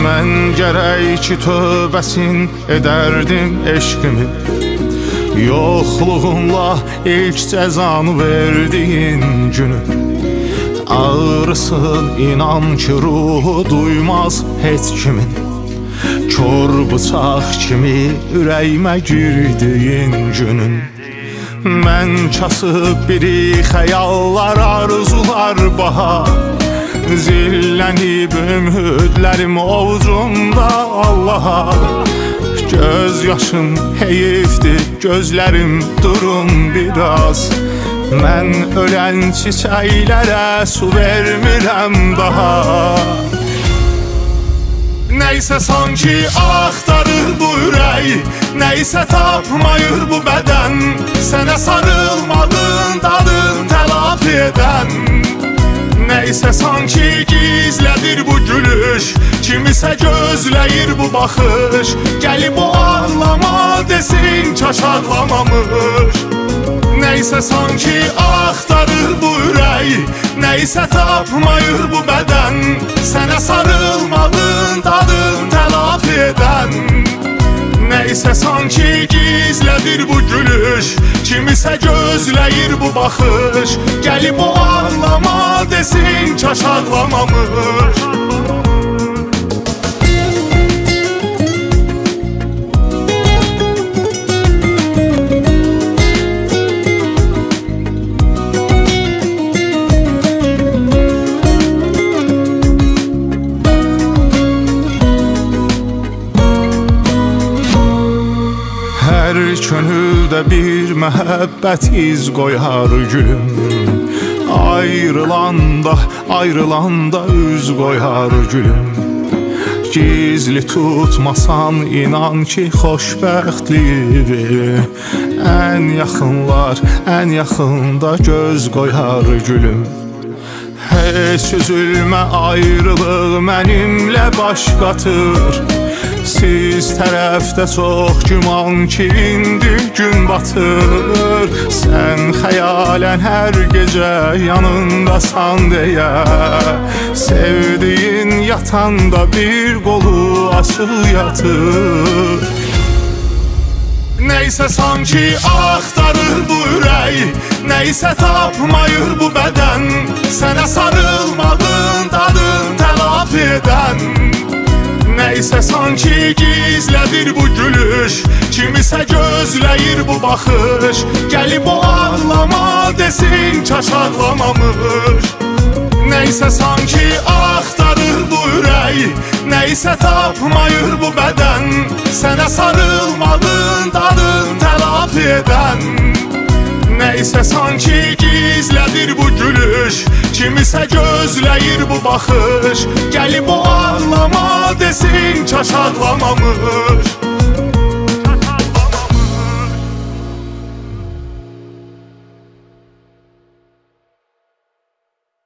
Mən gərək ki tövbəsin edərdim eşqimin, yoxluğunla ilk cəzanı verdiyin günü. Ağrısın inan ki ruhu duymaz heç kimin, kör bıçaq kimi ürəyimə girdiyin günün. Mən kasıb biri xəyallar, arzular bahar, zillənib ümidlərim ovucumda Allaha. Göz yaşım heyifdir, gözlərim durun biraz, mən ölən çiçəklərə su vermirəm daha. Nəysə sanki axtarır bu ürək, nəysə tapmayır bu bədən, sənə sarılmağın dadın telafi edən. Nəysə sanki gizlədir bu gülüş, kimisə gözləyir bu baxış, gəlib o ağlama desin kaş ağlamamış. Nəysə sanki axtarır bu ürək, nəysə tapmayır bu bədən, sənə sarılmağın dadın telafi edən. Nəysə sanki gizlədir bu gülüş, kimisə gözləyir bu baxış, gəlib o ağlama desin kaş ağlamamış. Hər könüldə bir məhəbbət iz qoyar gülüm, ayrılanda üz qoyar gülüm. Gizli tutmasan inan ki xoşbəxtliyi, ən yaxında göz qoyar gülüm. Heç üzülmə ayrılıq mənimlə baş qatır, siz tərəfdə çox güman ki indi gün batır. Sən xəyalən hər gecə yanındasan deyə, sevdiyin yatanda bir qolu açıq yatır. Nəysə sanki axtarır bu ürək, nəysə tapmayır bu bədən, sənə sarılmağın dadın telafi edən. Nəysə sanki gizlədir bu gülüş, kimisə gözləyir bu baxış, gəlib o ağlama desin kaş ağlamamış. Nəysə sanki axtarır bu ürək, nəysə tapmayır bu bədən, sənə sarılmağın dadın telafi edən. Nəysə sanki gizlədir bu gülüş, kimisə gözləyir bu baxış, gəlib o ağlama desin kaş ağlamamış.